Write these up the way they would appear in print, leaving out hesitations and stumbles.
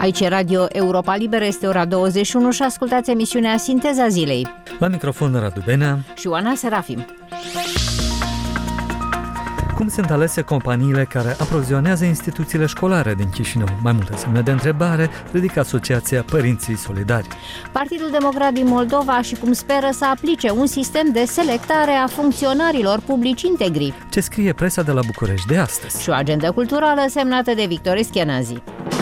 Aici e Radio Europa Liberă, este ora 21 și ascultați emisiunea Sinteza Zilei. La microfon Radu Benea și Oana Serafim. Cum sunt alese companiile care aprovizionează instituțiile școlare din Chișinău? Mai multe semne de întrebare ridică Asociația Părinții Solidari. Partidul Democrat din Moldova și cum speră să aplice un sistem de selectare a funcționarilor publici integri. Ce scrie presa de la București de astăzi? Și o agendă culturală semnată de Victor Eschenazi.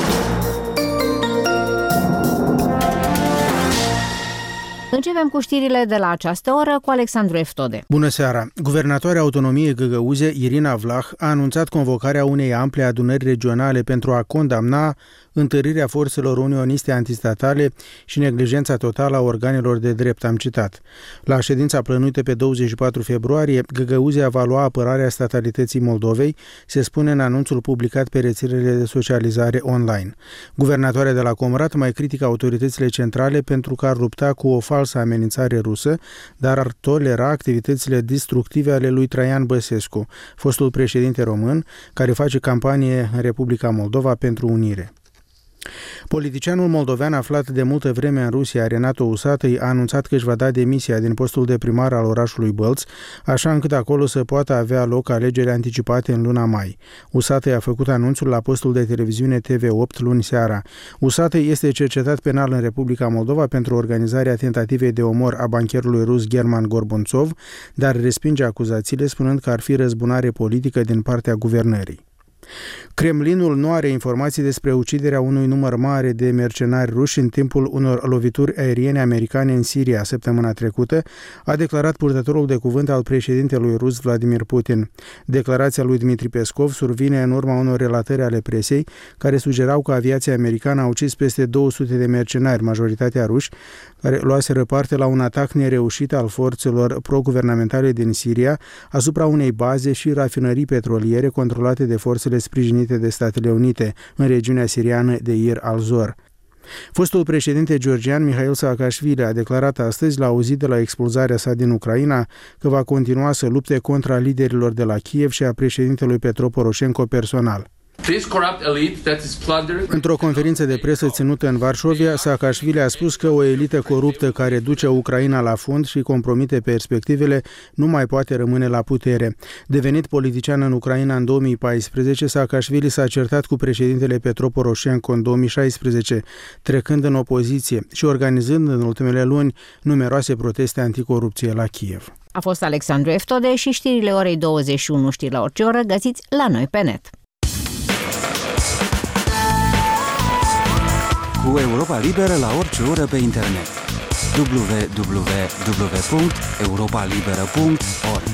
Începem cu știrile de la această oră cu Alexandru Eftode. Bună seara! Guvernatoarea Autonomiei Găgăuze, Irina Vlah, a anunțat convocarea unei ample adunări regionale pentru a condamna întărirea forțelor unioniste antistatale și neglijența totală a organelor de drept, am citat. La ședința plănuită pe 24 februarie, Găgăuzea va lua apărarea statalității Moldovei, se spune în anunțul publicat pe rețelele de socializare online. Guvernatoarea de la Comrat mai critică autoritățile centrale pentru că ar lupta cu o falsă amenințare rusă, dar ar tolera activitățile destructive ale lui Traian Băsescu, fostul președinte român, care face campanie în Republica Moldova pentru unire. Politicianul moldovean aflat de multă vreme în Rusia, Renato Usatăi, a anunțat că își va da demisia din postul de primar al orașului Bălți, așa încât acolo să poată avea loc alegeri anticipate în luna mai. Usatăi a făcut anunțul la postul de televiziune TV8 luni seara. Usatăi este cercetat penal în Republica Moldova pentru organizarea tentativei de omor a bancherului rus German Gorbunțov, dar respinge acuzațiile spunând că ar fi răzbunare politică din partea guvernării. Kremlinul nu are informații despre uciderea unui număr mare de mercenari ruși în timpul unor lovituri aeriene americane în Siria săptămâna trecută, a declarat purtătorul de cuvânt al președintelui rus Vladimir Putin. Declarația lui Dmitri Peskov survine în urma unor relatări ale presei care sugerau că aviația americană a ucis peste 200 de mercenari, majoritatea ruși, care luaseră parte la un atac nereușit al forțelor pro-guvernamentale din Siria asupra unei baze și rafinării petroliere controlate de forțele sprijinite de Statele Unite în regiunea siriană de Deir al-Zor. Fostul președinte georgian Mihail Saakashvili a declarat astăzi, la o zi de la expulzarea sa din Ucraina, că va continua să lupte contra liderilor de la Kiev și a președintelui Petro Poroșenko personal. Într-o conferință de presă ținută în Varșovia, Saakashvili a spus că o elită coruptă care duce Ucraina la fund și compromite perspectivele nu mai poate rămâne la putere. Devenit politician în Ucraina în 2014, Saakashvili s-a certat cu președintele Petro Poroșenko în 2016, trecând în opoziție și organizând în ultimele luni numeroase proteste anticorupție la Kiev. A fost Alexandru Eftode și știrile orei 21, știri la orice oră, găsiți la noi pe net. Cu Europa Liberă la orice oră pe internet. www.europalibera.org.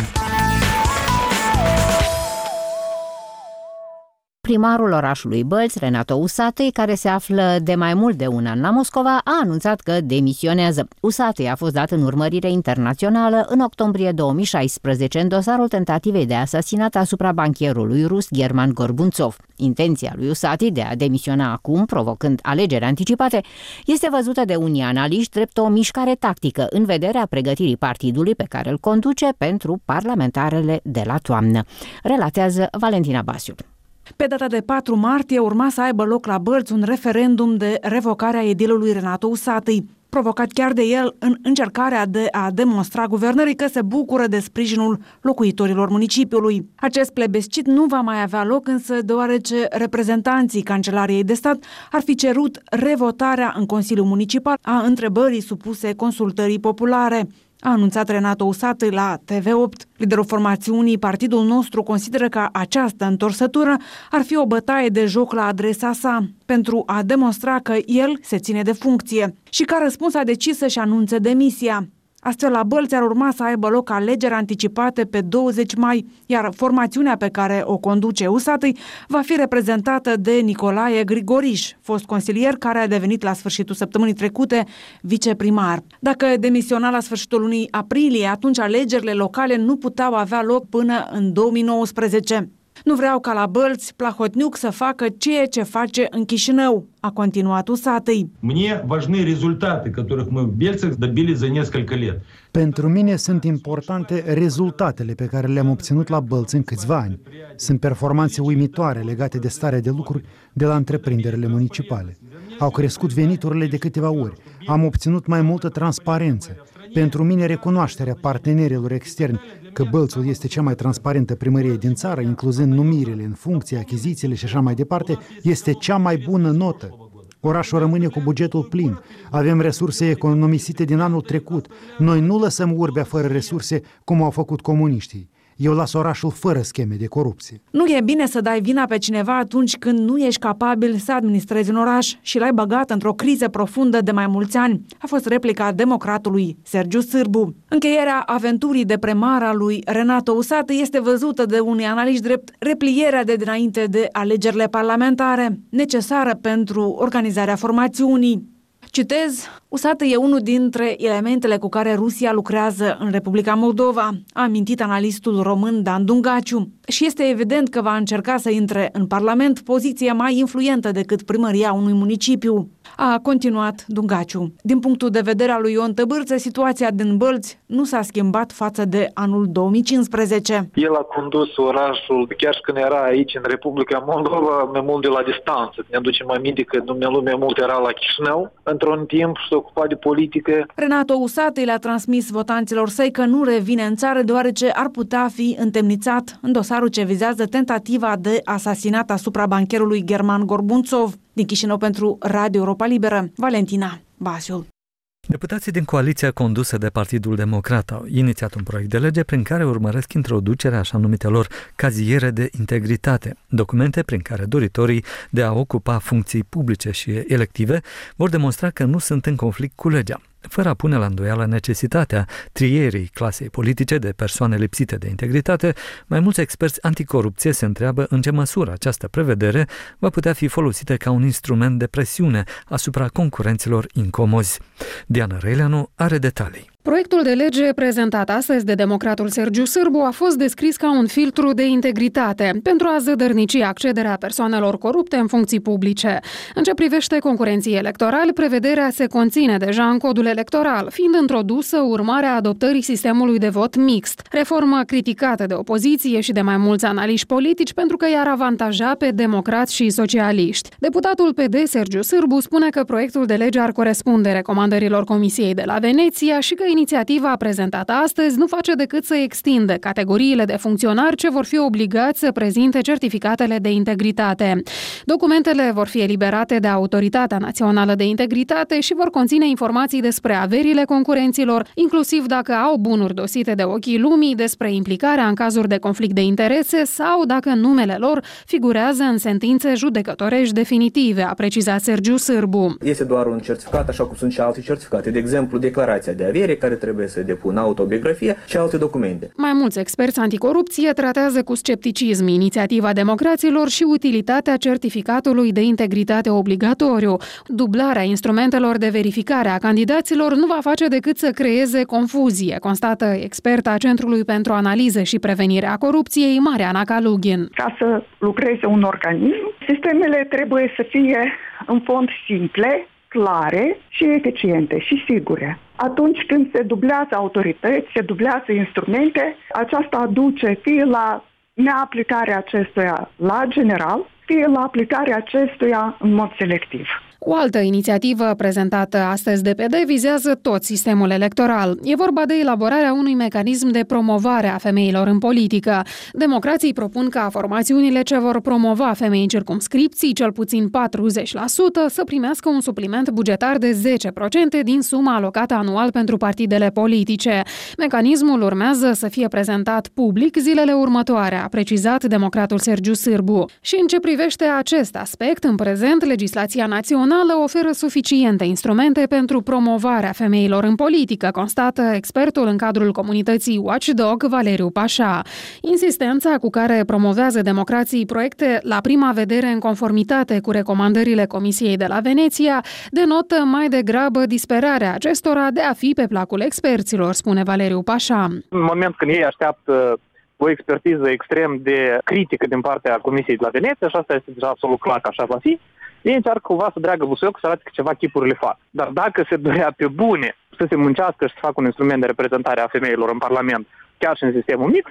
Primarul orașului Bălți, Renato Usatăi, care se află de mai mult de un an la Moscova, a anunțat că demisionează. Usatăi a fost dat în urmărire internațională în octombrie 2016 în dosarul tentativei de asasinat asupra bancherului rus German Gorbunțov. Intenția lui Usatăi de a demisiona acum, provocând alegeri anticipate, este văzută de unii analiști drept o mișcare tactică în vederea pregătirii partidului pe care îl conduce pentru parlamentarele de la toamnă. Relatează Valentina Basiu. Pe data de 4 martie urma să aibă loc la Bălți un referendum de revocare a edilului Renato Usatăi, provocat chiar de el în încercarea de a demonstra guvernării că se bucură de sprijinul locuitorilor municipiului. Acest plebiscit nu va mai avea loc însă deoarece reprezentanții Cancelariei de Stat ar fi cerut revotarea în Consiliul Municipal a întrebării supuse consultării populare, a anunțat Renato Usatăi la TV8. Liderul formațiunii Partidul Nostru consideră că această întorsătură ar fi o bătaie de joc la adresa sa, pentru a demonstra că el se ține de funcție și ca răspuns a decis să-și anunțe demisia. Astfel, la Bălți ar urma să aibă loc alegeri anticipate pe 20 mai, iar formațiunea pe care o conduce Usatăi va fi reprezentată de Nicolae Grigoriș, fost consilier care a devenit la sfârșitul săptămânii trecute viceprimar. Dacă demisiona la sfârșitul lunii aprilie, atunci alegerile locale nu puteau avea loc până în 2019. Nu vreau ca la Bălți Plahotniuc să facă ceea ce face în Chișinău, a continuat Usatăi. Pentru mine sunt importante rezultatele pe care le-am obținut la Bălți în câțiva ani. Sunt performanțe uimitoare legate de starea de lucruri de la întreprinderile municipale. Au crescut veniturile de câteva ori. Am obținut mai multă transparență. Pentru mine, recunoașterea partenerilor externi că Bălțul este cea mai transparentă primărie din țară, incluzând numirile în funcție, achizițiile și așa mai departe, este cea mai bună notă. Orașul rămâne cu bugetul plin. Avem resurse economisite din anul trecut. Noi nu lăsăm Urbea fără resurse, cum au făcut comuniștii. Eu las orașul fără scheme de corupție. Nu e bine să dai vina pe cineva atunci când nu ești capabil să administrezi un oraș și l-ai băgat într-o criză profundă de mai mulți ani, a fost replica democratului Sergiu Sârbu. Încheierea aventurii de primar a lui Renato Usată este văzută de unii analiști drept replierea de dinainte de alegerile parlamentare, necesară pentru organizarea formațiunii. Citez, Usată e unul dintre elementele cu care Rusia lucrează în Republica Moldova, a amintit analistul român Dan Dungaciu. Și este evident că va încerca să intre în Parlament poziție mai influentă decât primăria unui municipiu. A continuat Dungaciu. Din punctul de vedere al lui Ion Tăbârță, situația din Bălți nu s-a schimbat față de anul 2015. El a condus orașul, chiar și când era aici în Republica Moldova, mai mult de la distanță. Ne aducem aminte că dumnealui mai mult era la Chișinău, într-un timp și s-a ocupat de politică. Renato Usată le-a transmis votanților săi că nu revine în țară deoarece ar putea fi întemnițat în dosarul ce vizează tentativa de asasinat asupra bancherului German Gorbunțov. Din Chișinău pentru Radio Europa Liberă, Valentina Basiul. Deputații din coaliția condusă de Partidul Democrat au inițiat un proiect de lege prin care urmăresc introducerea așa numitelor caziere de integritate, documente prin care doritorii de a ocupa funcții publice și elective vor demonstra că nu sunt în conflict cu legea, fără a pune la îndoială necesitatea trierii clasei politice de persoane lipsite de integritate. Mai mulți experți anticorupție se întreabă în ce măsură această prevedere va putea fi folosită ca un instrument de presiune asupra concurenților incomozi. Diana Reileanu are detalii. Proiectul de lege prezentat astăzi de democratul Sergiu Sârbu a fost descris ca un filtru de integritate pentru a zădărnici accederea persoanelor corupte în funcții publice. În ce privește concurenții electorali, prevederea se conține deja în codul electoral, fiind introdusă urmarea adoptării sistemului de vot mixt, reformă criticată de opoziție și de mai mulți analiști politici pentru că i-ar avantaja pe democrați și socialiști. Deputatul PD Sergiu Sârbu spune că proiectul de lege ar corespunde recomandărilor Comisiei de la Veneția și că inițiativa prezentată astăzi nu face decât să extindă categoriile de funcționari ce vor fi obligați să prezinte certificatele de integritate. Documentele vor fi eliberate de Autoritatea Națională de Integritate și vor conține informații despre averile concurenților, inclusiv dacă au bunuri dosite de ochii lumii, despre implicarea în cazuri de conflict de interese sau dacă numele lor figurează în sentințe judecătorești definitive, a precizat Sergiu Sârbu. Este doar un certificat, așa cum sunt și alte certificate, de exemplu, declarația de avere, care trebuie să depună autobiografie și alte documente. Mai mulți experți anticorupție tratează cu scepticism inițiativa democraților și utilitatea certificatului de integritate obligatoriu. Dublarea instrumentelor de verificare a candidaților nu va face decât să creeze confuzie, constată experta Centrului pentru Analiză și Prevenirea Corupției, Mariana Kalugin. Ca să lucreze un organism, sistemele trebuie să fie în fond simple, clare și eficiente și sigure. Atunci când se dublează autorități, se dublează instrumente, aceasta aduce fie la neaplicarea acestuia la general, fie la aplicarea acestuia în mod selectiv. O altă inițiativă prezentată astăzi de PD vizează tot sistemul electoral. E vorba de elaborarea unui mecanism de promovare a femeilor în politică. Democrații propun ca formațiunile ce vor promova femei în circumscripții, cel puțin 40%, să primească un supliment bugetar de 10% din suma alocată anual pentru partidele politice. Mecanismul urmează să fie prezentat public zilele următoare, a precizat democratul Sergiu Sârbu. Și în ce privește acest aspect, în prezent, legislația națională oferă suficiente instrumente pentru promovarea femeilor în politică, constată expertul în cadrul comunității Watchdog, Valeriu Pașa. Insistența cu care promovează democrații proiecte la prima vedere în conformitate cu recomandările Comisiei de la Veneția denotă mai degrabă disperarea acestora de a fi pe placul experților, spune Valeriu Pașa. În moment când ei așteaptă o expertiză extrem de critică din partea Comisiei de la Veneția, și asta este deja absolut clar că așa va fi, ei încearcă cumva să dreagă busuiocul să arate că ceva chipurile fac. Dar dacă se dorea pe bune să se muncească și să facă un instrument de reprezentare a femeilor în Parlament, chiar și în sistemul mix,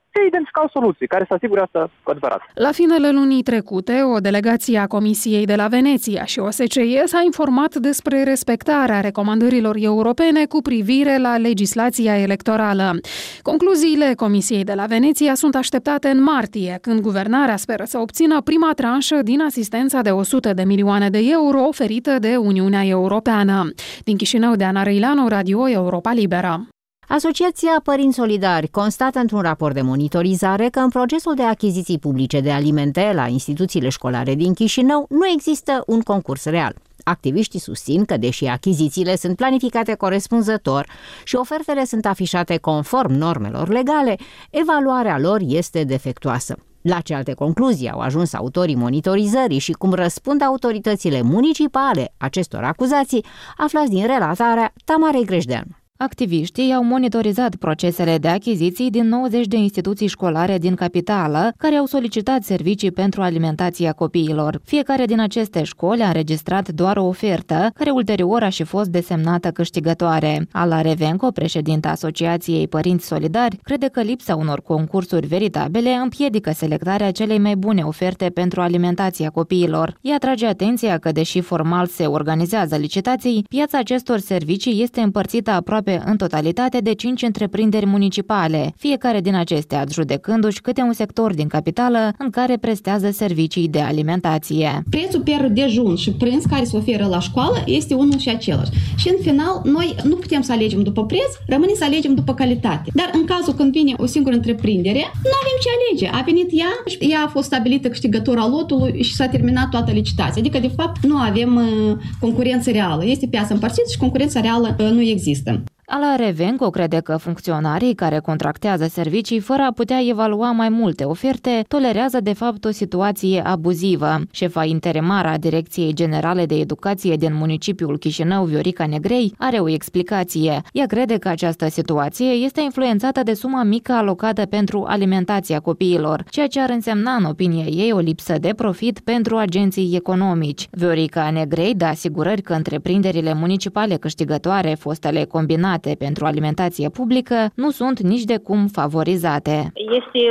se identificau soluții care să asigure asta cu adevărat. La finele lunii trecute, o delegație a Comisiei de la Veneția și OSCE s-a informat despre respectarea recomandărilor europene cu privire la legislația electorală. Concluziile Comisiei de la Veneția sunt așteptate în martie, când guvernarea speră să obțină prima tranșă din asistența de 100 de milioane de euro oferită de Uniunea Europeană. Din Chișinău, Deana Răileanu, Radio Europa Liberă. Asociația Părinți Solidari constată într-un raport de monitorizare că în procesul de achiziții publice de alimente la instituțiile școlare din Chișinău nu există un concurs real. Activiștii susțin că, deși achizițiile sunt planificate corespunzător și ofertele sunt afișate conform normelor legale, evaluarea lor este defectuoasă. La ce alte concluzii au ajuns autorii monitorizării și cum răspund autoritățile municipale acestor acuzații, aflați din relatarea Tamarei Grejdeanu. Activiștii au monitorizat procesele de achiziții din 90 de instituții școlare din capitală care au solicitat servicii pentru alimentația copiilor. Fiecare din aceste școli a înregistrat doar o ofertă, care ulterior a și fost desemnată câștigătoare. Ala Revenco, președinta Asociației Părinți Solidari, crede că lipsa unor concursuri veritabile împiedică selectarea celei mai bune oferte pentru alimentația copiilor. Ea atrage atenția că, deși formal se organizează licitații, piața acestor servicii este împărțită aproape în totalitate de 5 întreprinderi municipale, fiecare din acestea adjudecându-și câte un sector din capitală în care prestează servicii de alimentație. Prețul per dejun și prânz care se oferă la școală este unul și același. Și în final, noi nu putem să alegem după preț, rămâne să alegem după calitate. Dar în cazul când vine o singură întreprindere, nu avem ce alege. A venit ea a fost stabilită câștigător al lotului și s-a terminat toată licitația. Adică, de fapt, nu avem concurență reală. Este piața împărțită și concurența reală nu există. Ala Revenco crede că funcționarii care contractează servicii fără a putea evalua mai multe oferte tolerează de fapt o situație abuzivă. Șefa interimară a Direcției Generale de Educație din municipiul Chișinău, Viorica Negrei, are o explicație. Ea crede că această situație este influențată de suma mică alocată pentru alimentația copiilor, ceea ce ar însemna, în opinia ei, o lipsă de profit pentru agenții economici. Viorica Negrei dă asigurări că întreprinderile municipale câștigătoare, fostele combinate pentru alimentație publică, nu sunt nici de cum favorizate. Este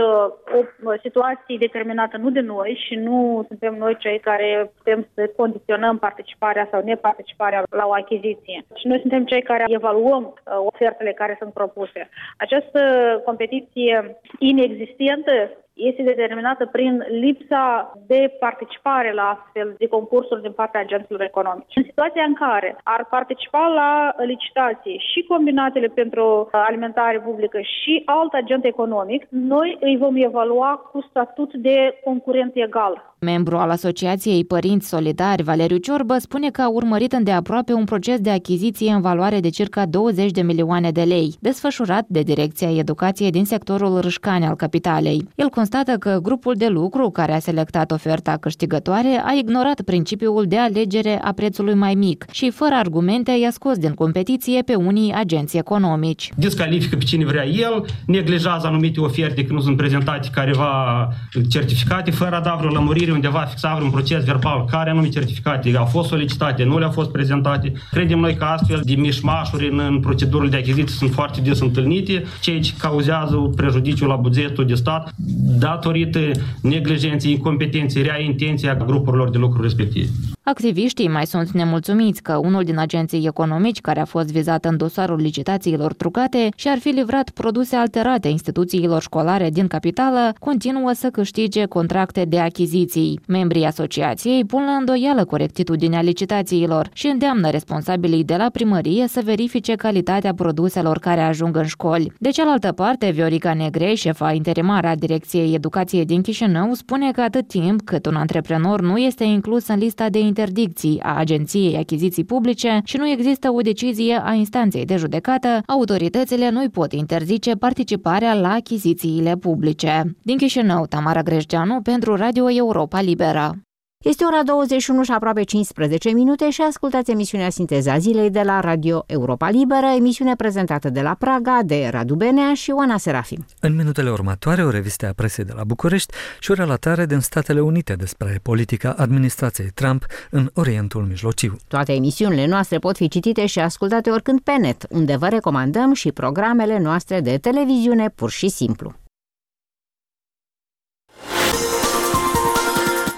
o situație determinată nu de noi și nu suntem noi cei care putem să condiționăm participarea sau neparticiparea la o achiziție. Și noi suntem cei care evaluăm ofertele care sunt propuse. Această competiție inexistentă este determinată prin lipsa de participare la astfel de concursuri din partea agenților economici. În situația în care ar participa la licitație și combinatele pentru alimentare publică și alt agent economic, noi îi vom evalua cu statut de concurent egal. Membru al Asociației Părinți Solidari, Valeriu Ciorbă, spune că a urmărit îndeaproape un proces de achiziție în valoare de circa 20 de milioane de lei, desfășurat de Direcția Educației din sectorul Râșcani al capitalei. El constată că grupul de lucru care a selectat oferta câștigătoare a ignorat principiul de alegere a prețului mai mic și, fără argumente, i-a scos din competiție pe unii agenți economici. Descalifică pe cine vrea el, neglijează anumite oferte că nu sunt prezentate careva certificate, fără a da vreo lămurire undeva fixa vreun proces verbal care anume certificate au fost solicitate, nu le-au fost prezentate. Credem noi că astfel de mișmașuri în procedurile de achiziție sunt foarte des întâlnite, ceea ce cauzează prejudiciu la bugetul de stat datorită neglijenței, incompetenței, rea intenției a grupurilor de lucru respective. Activiștii mai sunt nemulțumiți că unul din agenții economici care a fost vizat în dosarul licitațiilor trucate și ar fi livrat produse alterate instituțiilor școlare din capitală, continuă să câștige contracte de achiziții. Membrii asociației pun la îndoială corectitudinea licitațiilor și îndeamnă responsabilii de la primărie să verifice calitatea produselor care ajung în școli. De cealaltă parte, Viorica Negrei, șefa interimară a Direcției Educației din Chișinău, spune că atât timp cât un antreprenor nu este inclus în lista de interdicții a Agenției Achiziții Publice și nu există o decizie a instanței de judecată, autoritățile nu-i pot interzice participarea la achizițiile publice. Din Chișinău, Tamara Grejdeanu pentru Radio Europa Liberă. Este ora 21 și aproape 15 minute și ascultați emisiunea Sinteza Zilei de la Radio Europa Liberă, emisiune prezentată de la Praga de Radu Benea și Oana Serafim. În minutele următoare, o revistă a presei de la București și o relatare din Statele Unite despre politica administrației Trump în Orientul Mijlociu. Toate emisiunile noastre pot fi citite și ascultate oricând pe net, unde vă recomandăm și programele noastre de televiziune pur și simplu.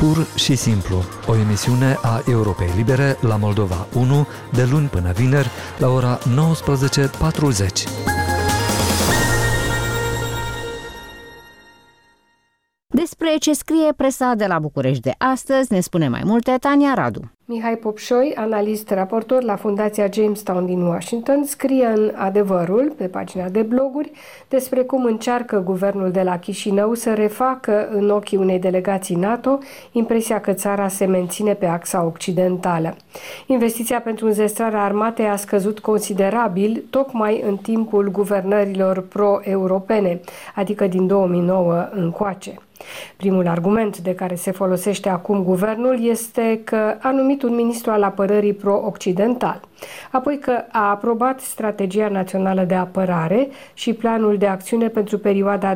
Pur și simplu, o emisiune a Europei Libere la Moldova 1, de luni până vineri, la ora 19:40. Despre ce scrie presa de la București de astăzi ne spune mai multe Tania Radu. Mihai Popșoi, analist raportor la Fundația Jamestown din Washington, scrie în Adevărul, pe pagina de bloguri, despre cum încearcă guvernul de la Chișinău să refacă în ochii unei delegații NATO impresia că țara se menține pe axa occidentală. Investiția pentru înzestrarea armatei a scăzut considerabil tocmai în timpul guvernărilor pro-europene, adică din 2009 încoace. Primul argument de care se folosește acum guvernul este că a numit un ministru al apărării pro-occidental, apoi că a aprobat strategia națională de apărare și planul de acțiune pentru perioada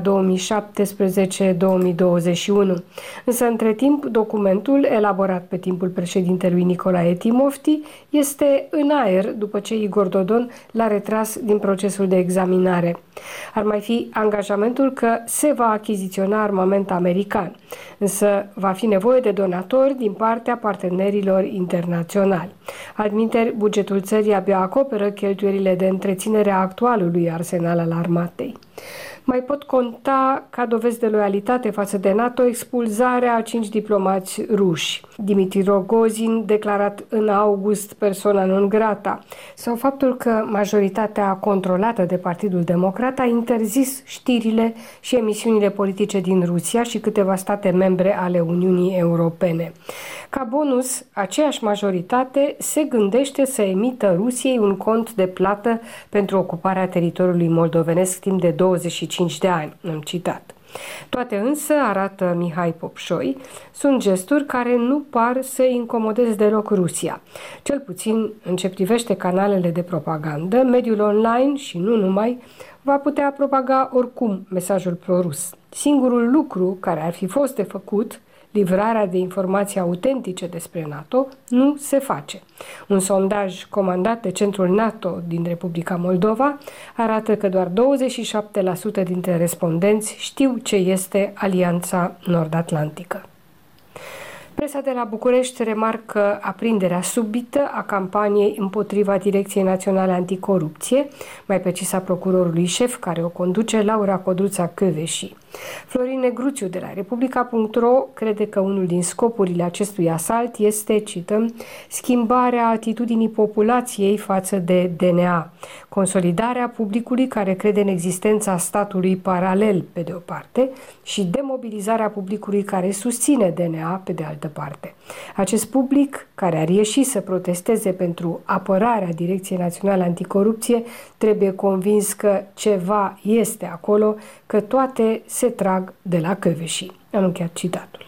2017-2021. Însă, între timp, documentul, elaborat pe timpul președintelui Nicolae Timofti, este în aer după ce Igor Dodon l-a retras din procesul de examinare. Ar mai fi angajamentul că se va achiziționa armament american, însă va fi nevoie de donatori din partea partenerilor internaționali. Altminteri, bugetul țării abia acoperă cheltuielile de întreținere a actualului arsenal al armatei. Mai pot conta ca dovezi de loialitate față de NATO expulzarea a 5 diplomați ruși. Dimitri Rogozin, declarat în august persoana non grata, sau faptul că majoritatea controlată de Partidul Democrat a interzis știrile și emisiunile politice din Rusia și câteva state membre ale Uniunii Europene. Ca bonus, aceeași majoritate se gândește să emită Rusiei un cont de plată pentru ocuparea teritoriului moldovenesc timp de 25 de ani, am citat. Toate însă, arată Mihai Popșoi, sunt gesturi care nu par să incomodeze deloc Rusia. Cel puțin în ce privește canalele de propagandă, mediul online și nu numai, va putea propaga oricum mesajul pro-rus. Singurul lucru care ar fi fost de făcut, livrarea de informații autentice despre NATO, nu se face. Un sondaj comandat de Centrul NATO din Republica Moldova arată că doar 27% dintre respondenți știu ce este Alianța Nord-Atlantică. Presa de la București remarcă aprinderea subită a campaniei împotriva Direcției Naționale Anticorupție, mai precis a procurorului șef care o conduce, Laura Codruța Căveși. Florin Negruțiu de la Republica.ro crede că unul din scopurile acestui asalt este, cităm, schimbarea atitudinii populației față de DNA, consolidarea publicului care crede în existența statului paralel pe de o parte și demobilizarea publicului care susține DNA pe de altă parte. Acest public, care ar ieși să protesteze pentru apărarea Direcției Naționale Anticorupție, trebuie convins că ceva este acolo, că toate se trag de la Căveși. Am încheiat citatul.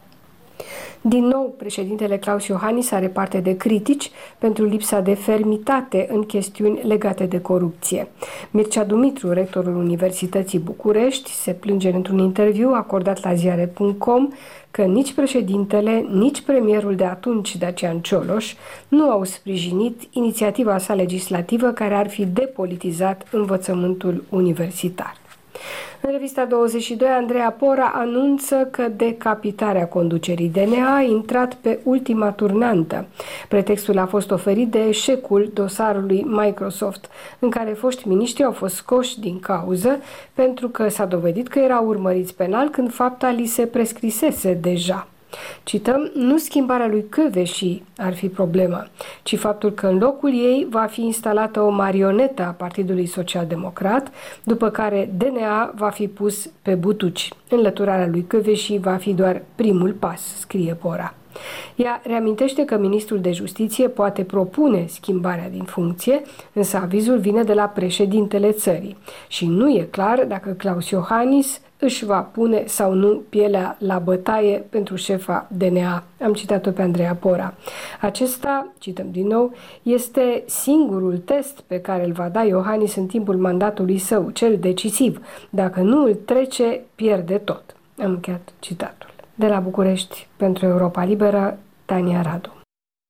Din nou, președintele Klaus Iohannis are parte de critici pentru lipsa de fermitate în chestiuni legate de corupție. Mircea Dumitru, rectorul Universității București, se plânge într-un interviu acordat la ziare.com că nici președintele, nici premierul de atunci, Dacian Cioloș, nu au sprijinit inițiativa sa legislativă care ar fi depolitizat învățământul universitar. În revista 22, Andreea Pora anunță că decapitarea conducerii DNA a intrat pe ultima turnantă. Pretextul a fost oferit de eșecul dosarului Microsoft, în care foști miniștri au fost scoși din cauză pentru că s-a dovedit că erau urmăriți penal când fapta li se prescrisese deja. Cităm, nu schimbarea lui Căveși ar fi problema, ci faptul că în locul ei va fi instalată o marionetă a Partidului Social-Democrat, după care DNA va fi pus pe butuci. Înlăturarea lui Căveși va fi doar primul pas, scrie Pora. Ea reamintește că ministrul de justiție poate propune schimbarea din funcție, însă avizul vine de la președintele țării și nu e clar dacă Klaus Iohannis își va pune sau nu pielea la bătaie pentru șefa DNA. Am citat-o pe Andreea Pora. Acesta, cităm din nou, este singurul test pe care îl va da Iohannis în timpul mandatului său, cel decisiv. Dacă nu îl trece, pierde tot. Am încheiat citatul. De la București, pentru Europa Liberă, Tania Radu.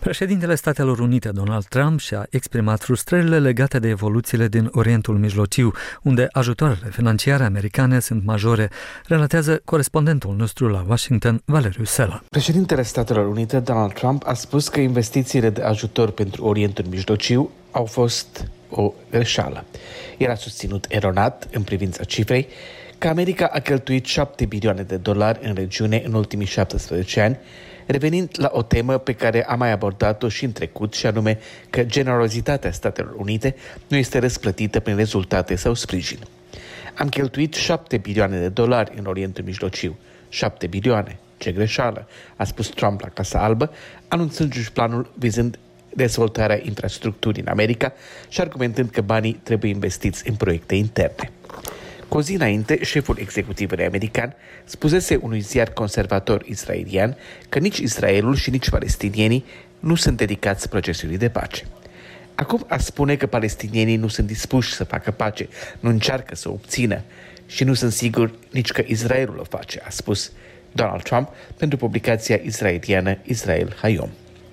Președintele Statelor Unite, Donald Trump, și-a exprimat frustrările legate de evoluțiile din Orientul Mijlociu, unde ajutoarele financiare americane sunt majore, relatează corespondentul nostru la Washington, Valeriu Sela. Președintele Statelor Unite, Donald Trump, a spus că investițiile de ajutor pentru Orientul Mijlociu au fost o greșeală. El a susținut eronat, în privința cifrei, că America a cheltuit $7 bilioane în regiune în ultimii 17 ani, revenind la o temă pe care am mai abordat-o și în trecut, și anume că generozitatea Statelor Unite nu este răsplătită prin rezultate sau sprijin. Am cheltuit $7 bilioane în Orientul Mijlociu. 7 bilioane. Ce greșeală, a spus Trump la Casa Albă, anunțându-și planul vizând dezvoltarea infrastructurii în America și argumentând că banii trebuie investiți în proiecte interne. Cu o zi înainte, șeful executivului american spusese unui ziar conservator israelian că nici Israelul și nici palestinienii nu sunt dedicați procesului de pace. Acum a spune că palestinienii nu sunt dispuși să facă pace, nu încearcă să o obțină și nu sunt sigur nici că Israelul o face, a spus Donald Trump pentru publicația israeliană Israel Hayom.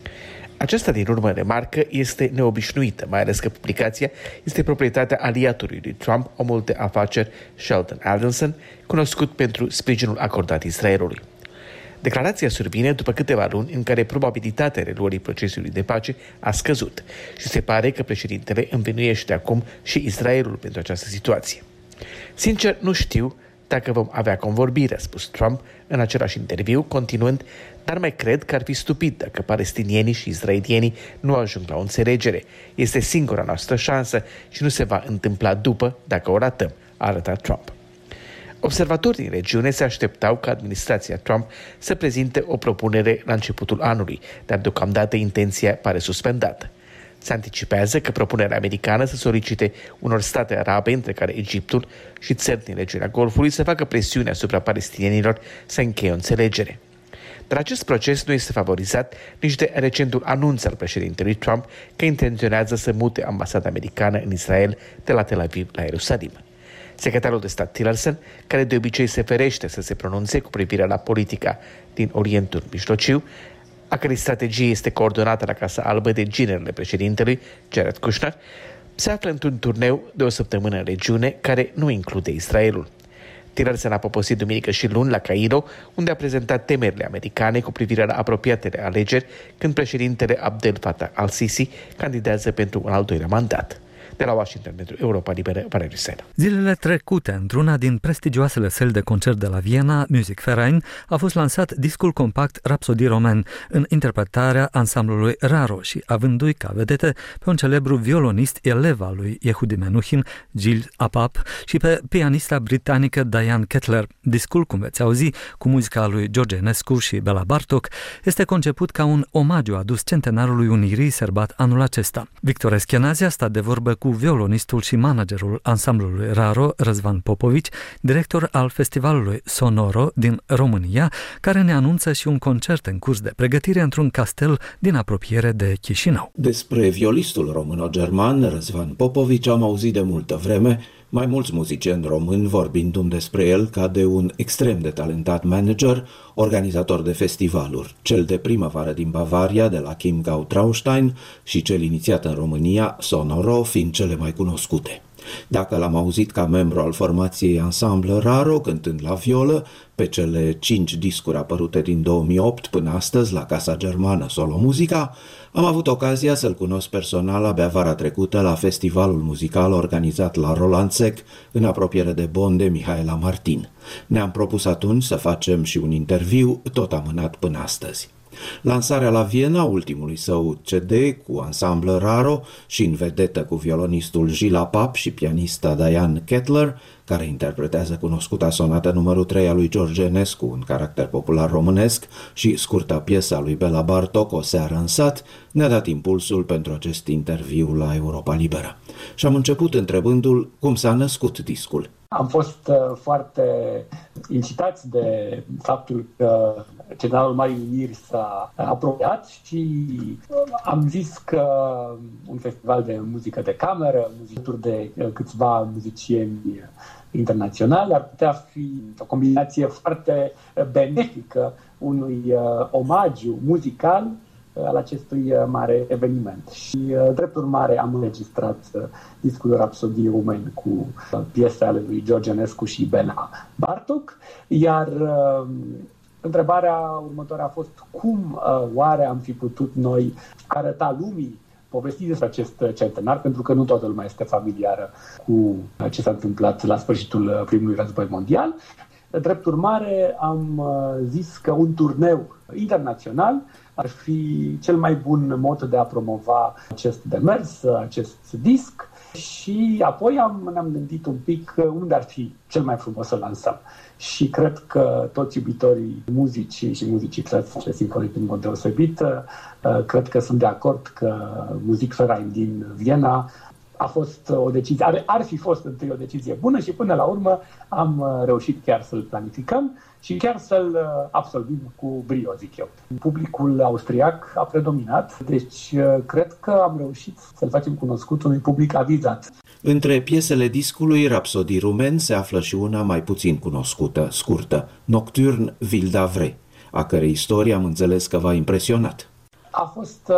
Aceasta din urmă remarcă este neobișnuită, mai ales că publicația este proprietatea aliatului lui Trump, omul de afaceri Sheldon Adelson, cunoscut pentru sprijinul acordat Israelului. Declarația survine după câteva luni în care probabilitatea reluării procesului de pace a scăzut și se pare că președintele învinuiește acum și Israelul pentru această situație. Sincer, nu știu dacă vom avea convorbire, a spus Trump în același interviu, continuând, dar mai cred că ar fi stupid dacă palestinienii și israelienii nu ajung la o înțelegere. Este singura noastră șansă și nu se va întâmpla după dacă o ratăm, a arătat Trump. Observatorii din regiune se așteptau ca administrația Trump să prezinte o propunere la începutul anului, dar deocamdată intenția pare suspendată. Se anticipează că propunerea americană să solicite unor state arabe, între care Egiptul și țări din regiunea Golfului, să facă presiune asupra palestinienilor să încheie o înțelegere. Dar acest proces nu este favorizat nici de recentul anunț al președintelui Trump că intenționează să mute ambasada americană în Israel de la Tel Aviv la Ierusalim. Secretarul de stat Tillerson, care de obicei se ferește să se pronunțe cu privire la politica din Orientul Mijlociu, a cărei strategie este coordonată la Casa Albă de ginerele președintelui, Jared Kushner, se află într-un turneu de o săptămână în regiune care nu include Israelul. Tillerson a poposit duminică și luni la Cairo, unde a prezentat temerile americane cu privire la apropiatele alegeri, când președintele Abdel Fattah al-Sisi candidează pentru un al doilea mandat. De la Washington pentru Europa Liberă, Valeriu Sela. Zilele trecute, într-una din prestigioasele săli de concert de la Viena, Musikverein, a fost lansat discul compact Rhapsody Roman, în interpretarea ansamblului Raro și avându-i ca vedete pe un celebru violonist elev al lui Yehudi Menuhin, Gilles Apap, și pe pianista britanică Diane Kettler. Discul, cum veți auzi, cu muzica lui George Enescu și Bela Bartok, este conceput ca un omagiu adus centenarului Unirii sărbat anul acesta. Victor Eschenazi a stat de vorbă cu violonistul și managerul ansamblului Raro, Răzvan Popovici, director al festivalului Sonoro din România, care ne anunță și un concert în curs de pregătire într-un castel din apropiere de Chișinău. Despre violistul româno-german Răzvan Popovici am auzit de multă vreme, mai mulți muzicieni români vorbindu-mi despre el ca de un extrem de talentat manager, organizator de festivaluri, cel de primăvară din Bavaria de la Chiemgau Traunstein și cel inițiat în România, Sonoro, fiind cele mai cunoscute. Dacă l-am auzit ca membru al formației Ensemble Raro, cântând la violă, pe cele 5 discuri apărute din 2008 până astăzi la Casa Germană Solo Musica, am avut ocazia să-l cunosc personal abia vara trecută la festivalul muzical organizat la Rolandsec, în apropiere de Bonn de Mihaela Martin. Ne-am propus atunci să facem și un interviu, tot amânat până astăzi. Lansarea la Viena ultimului său CD cu Ensemble Raro și în vedetă cu violonistul Gilles Apap și pianista Diane Kettler, care interpretează cunoscuta sonată numărul 3 a lui George Enescu în caracter popular românesc și scurta piesă a lui Bela Bartok, O seară în sat, ne-a dat impulsul pentru acest interviu la Europa Liberă. Și am început întrebându-l cum s-a născut discul. Am fost foarte incitați de faptul că Centenarul Marii Uniri s-a apropiat și am zis că un festival de muzică de cameră, muzicuri de câțiva muzicieni internaționali, ar putea fi o combinație foarte benefică unui omagiu muzical al acestui mare eveniment. Și, drept urmare, am înregistrat discul Rapsodii Rumeni cu piese ale lui George Enescu și Bela Bartok, iar întrebarea următoare a fost cum oare am fi putut noi arăta lumii, povesti despre acest centenar, pentru că nu toată lumea este familiară cu ce s-a întâmplat la sfârșitul Primului Război Mondial. Drept urmare, am zis că un turneu internațional ar fi cel mai bun mod de a promova acest demers, acest disc, și apoi ne-am gândit un pic unde ar fi cel mai frumos să lansăm. Și cred că toți iubitorii muzicii și muzicii clasice simfonice în mod deosebit, cred că sunt de acord că Musikverein din Viena a fost o decizie, ar fi fost întâi o decizie bună și până la urmă am reușit chiar să-l planificăm și chiar să-l absolvim cu brio, zic eu. Publicul austriac a predominat, deci cred că am reușit să-l facem cunoscut unui public avizat. Între piesele discului Rapsodii Rumeni se află și una mai puțin cunoscută, scurtă, Nocturne Ville d'Avray, a cărei istorie am înțeles că v-a impresionat. A fost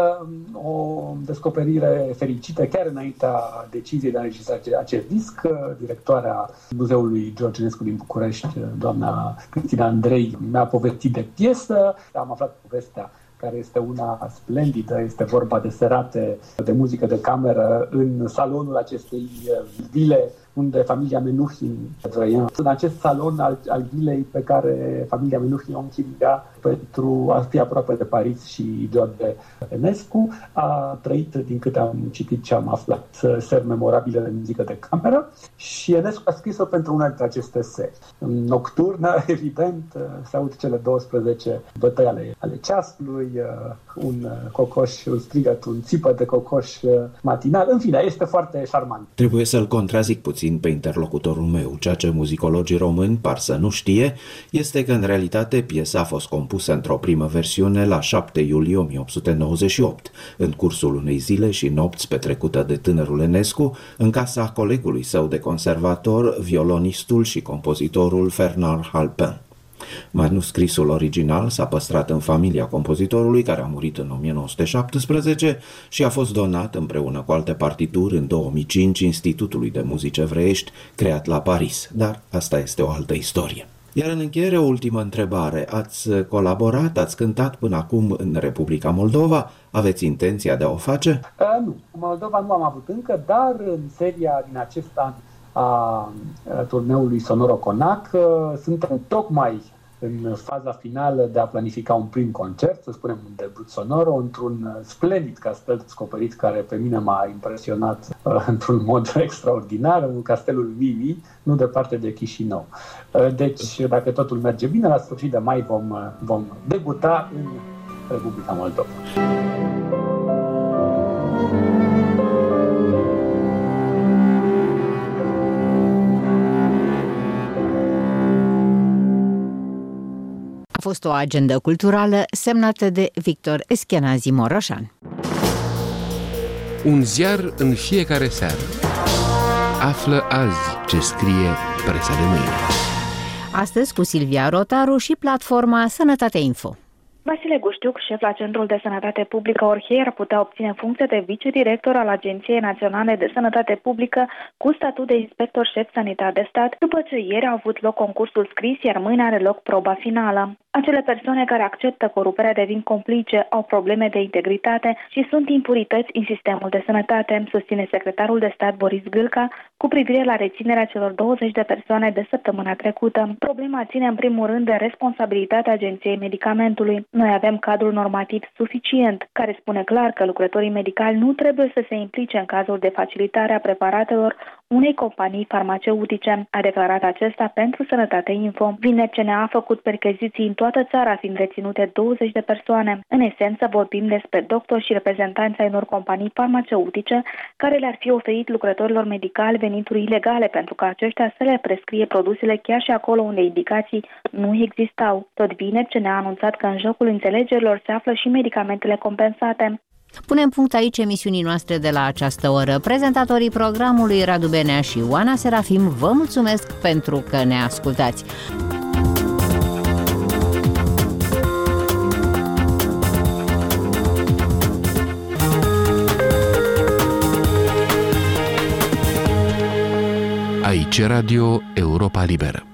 o descoperire fericită chiar înaintea deciziei de a înregistra acest disc. Directoarea Muzeului George Enescu din București, doamna Cristina Andrei, mi-a povestit de piesă. Am aflat povestea, care este una splendidă. Este vorba de serate de muzică de cameră în salonul acestei vile unde familia Menuhin trăia. În acest salon al vilei pe care familia Menuhin o închiria pentru a fi aproape de Paris și George Enescu, a trăit, din câte am citit și am aflat, seri memorabile de muzică de cameră și Enescu a scris-o pentru una dintre aceste seri. În Nocturnă, evident, se aud cele 12 bătăi ale ceasului, un cocoș, un strigăt, un țipăt de cocoș matinal. În fine, este foarte șarmant. Trebuie să-l contrazic puțin pe interlocutorul meu. Ceea ce muzicologii români par să nu știe este că în realitate piesa a fost compusă într-o primă versiune la 7 iulie 1898, în cursul unei zile și nopți petrecută de tânărul Enescu în casa colegului său de conservator, violonistul și compozitorul Fernand Halpin. Manuscrisul original s-a păstrat în familia compozitorului, care a murit în 1917 și a fost donat împreună cu alte partituri în 2005 Institutului de Muzici Evreiești, creat la Paris, dar asta este o altă istorie. Iar în încheiere o ultimă întrebare. Ați colaborat, ați cântat până acum în Republica Moldova? Aveți intenția de a o face? Nu, Moldova nu am avut încă, dar în seria din acest an a turneului Sonoro Conac suntem tocmai în faza finală de a planifica un prim concert, să spunem un debut sonoro, într-un splendid castel descoperit care pe mine m-a impresionat într-un mod extraordinar, în castelul Mimi, nu departe de Chișinău. Deci, dacă totul merge bine, la sfârșit de mai vom debuta în Republica Moldova. A fost o agendă culturală semnată de Victor Eschenazi Moroșan. Un ziar în fiecare seară. Află azi ce scrie presa de mâine. Astăzi cu Silvia Rotaru și platforma Sănătate Info. Vasile Guștiuc, șef la Centrul de Sănătate Publică Orhei, ar putea obține funcția de vicedirector al Agenției Naționale de Sănătate Publică cu statut de inspector șef sanitar de stat, după ce ieri a avut loc concursul scris, iar mâine are loc proba finală. Acele persoane care acceptă coruperea devin complice, au probleme de integritate și sunt impurități în sistemul de sănătate, susține secretarul de stat Boris Gâlca cu privire la reținerea celor 20 de persoane de săptămâna trecută. Problema ține în primul rând de responsabilitatea Agenției Medicamentului. Noi avem cadrul normativ suficient, care spune clar că lucrătorii medicali nu trebuie să se implice în cazul de facilitare a preparatelor unei companii farmaceutice, a declarat acesta pentru Sănătate Info. Vineri CNA a făcut percheziții în toată țara, fiind reținute 20 de persoane. În esență vorbim despre doctori și reprezentanți ai unor companii farmaceutice care le-ar fi oferit lucrătorilor medicali venituri ilegale pentru ca aceștia să le prescrie produsele chiar și acolo unde indicații nu existau. Tot vineri CNA a anunțat că în jocul înțelegerilor se află și medicamentele compensate. Punem punct aici emisiunii noastre de la această oră. Prezentatorii programului Radu Benea și Oana Serafim vă mulțumesc pentru că ne ascultați. Radio Europa Liberă.